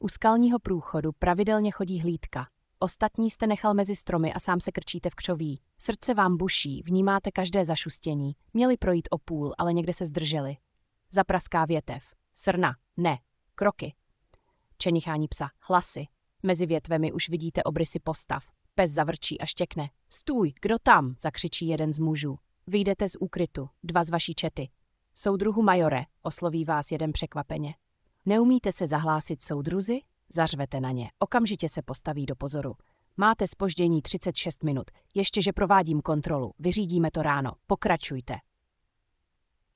U skalního průchodu pravidelně chodí hlídka. Ostatní jste nechal mezi stromy a sám se krčíte v křoví. Srdce vám buší, vnímáte každé zašustění. Měli projít o půl, ale někde se zdrželi. Zapraská větev. Srna. Ne. Kroky. Čenichání psa. Hlasy. Mezi větvemi už vidíte obrysy postav. Pes zavrčí a štěkne. Stůj, kdo tam? Zakřičí jeden z mužů. Vyjdete z úkrytu, 2 z vaší čety. Soudruhu majore, osloví vás jeden překvapeně. Neumíte se zahlásit soudruzi? Zařvete na ně. Okamžitě se postaví do pozoru. Máte zpoždění 36 minut. Ještě že provádím kontrolu. Vyřídíme to ráno. Pokračujte.